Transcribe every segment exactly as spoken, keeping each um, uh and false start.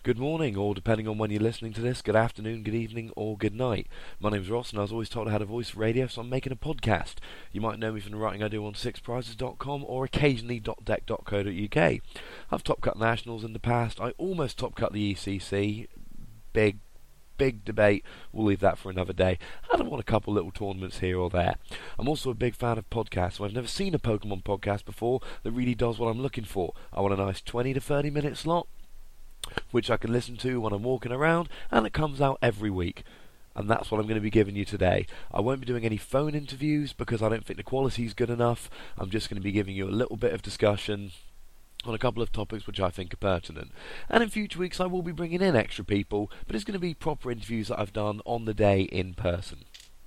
Good morning, or depending on when you're listening to this, good afternoon, good evening, or good night. My name's Ross, and I was always told I had a voice for radio, so I'm making a podcast. You might know me from the writing I do on six prizes dot com or occasionally dot deck dot co dot uk. I've top cut nationals in the past. I almost top cut the E C C. Big, big debate. We'll leave that for another day. And I've won a couple little tournaments here or there. I'm also a big fan of podcasts, so I've never seen a Pokemon podcast before that really does what I'm looking for. I want a nice twenty to thirty minute slot, which I can listen to when I'm walking around, and it comes out every week. And that's what I'm going to be giving you today. I won't be doing any phone interviews because I don't think the quality is good enough. I'm just going to be giving you a little bit of discussion on a couple of topics which I think are pertinent. And in future weeks I will be bringing in extra people, but it's going to be proper interviews that I've done on the day in person.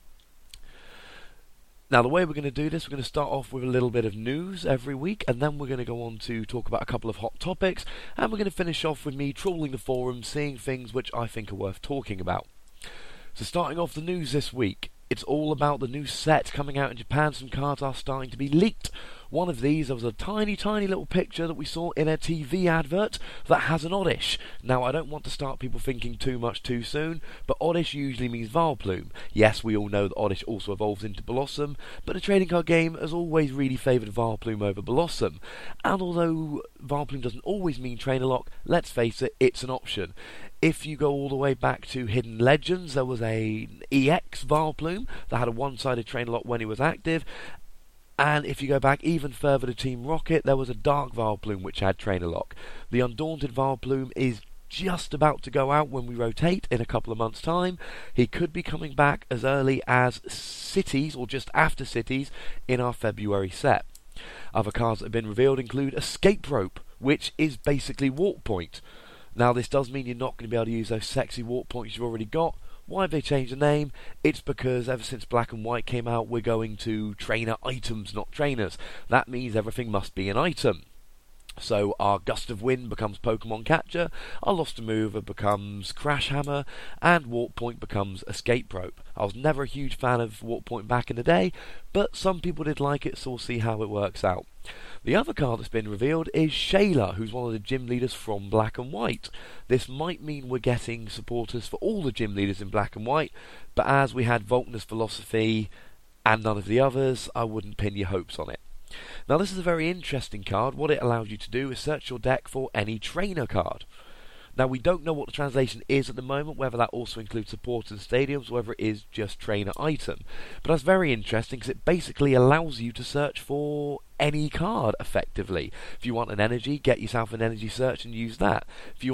Now, the way we're going to do this, we're going to start off with a little bit of news every week, and then we're going to go on to talk about a couple of hot topics, and we're going to finish off with me trawling the forums, seeing things which I think are worth talking about. So starting off the news this week, it's all about the new set coming out in Japan. Some cards are starting to be leaked. One of these, there was a tiny, tiny little picture that we saw in a T V advert that has an Oddish. Now, I don't want to start people thinking too much too soon, but Oddish usually means Vileplume. Yes, we all know that Oddish also evolves into Blossom, but the trading card game has always really favoured Vileplume over Blossom. And although Vileplume doesn't always mean Trainer Lock, let's face it, it's an option. If you go all the way back to Hidden Legends, there was a E X Vileplume that had a one-sided Trainer Lock when he was active. And if you go back even further to Team Rocket, there was a Dark Vileplume which had Trainer Lock. The Undaunted Vileplume is just about to go out when we rotate in a couple of months' time. He could be coming back as early as Cities, or just after Cities, in our February set. Other cards that have been revealed include Escape Rope, which is basically Walk Point. Now, this does mean you're not going to be able to use those sexy walk points you've already got. Why have they changed the name? It's because ever since Black and White came out, we're going to trainer items, not trainers. That means everything must be an item. So our Gust of Wind becomes Pokemon Catcher, our Lost Mover becomes Crash Hammer, and Walk Point becomes Escape Rope. I was never a huge fan of Walk Point back in the day, but some people did like it, so we'll see how it works out. The other card that's been revealed is Shayla, who's one of the gym leaders from Black and White. This might mean we're getting supporters for all the gym leaders in Black and White, but as we had Volkner's Philosophy and none of the others, I wouldn't pin your hopes on it. Now, this is a very interesting card. What it allows you to do is search your deck for any trainer card. Now, we don't know what the translation is at the moment, whether that also includes supporters and stadiums, or whether it is just trainer item. But that's very interesting because it basically allows you to search for any card, effectively. If you want an energy, get yourself an energy search and use that. If you